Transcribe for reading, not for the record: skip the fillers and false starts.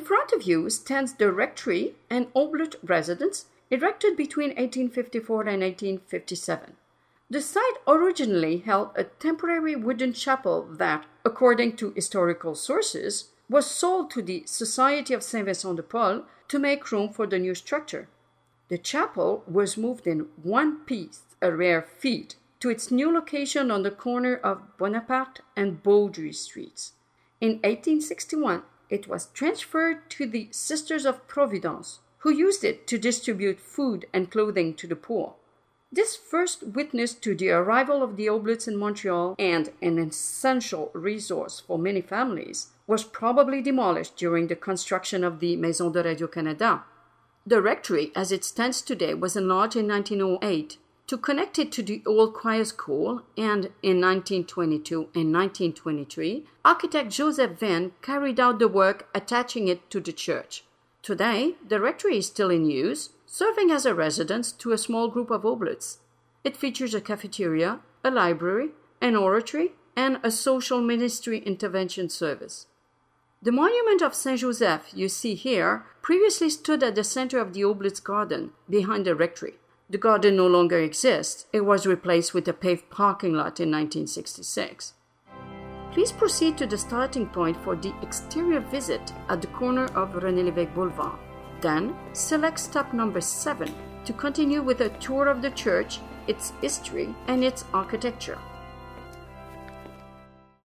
front of you stands the rectory and oblate residence erected between 1854 and 1857. The site originally held a temporary wooden chapel that, according to historical sources, was sold to the Society of Saint Vincent de Paul to make room for the new structure. The chapel was moved in one piece, a rare feat, to its new location on the corner of Bonaparte and Baudry Streets. In 1861, it was transferred to the Sisters of Providence, who used it to distribute food and clothing to the poor. This first witness to the arrival of the Oblates in Montreal and an essential resource for many families was probably demolished during the construction of the Maison de Radio-Canada. The rectory, as it stands today, was enlarged in 1908 to connect it to the old choir school, and in 1922 and 1923, architect Joseph Venn carried out the work attaching it to the church. Today, the rectory is still in use, serving as a residence to a small group of oblates. It features a cafeteria, a library, an oratory, and a social ministry intervention service. The monument of Saint Joseph you see here previously stood at the center of the Oblate's garden, behind the rectory. The garden no longer exists. It was replaced with a paved parking lot in 1966. Please proceed to the starting point for the exterior visit at the corner of René Lévesque Boulevard. Then, select stop number 7 to continue with a tour of the church, its history, and its architecture.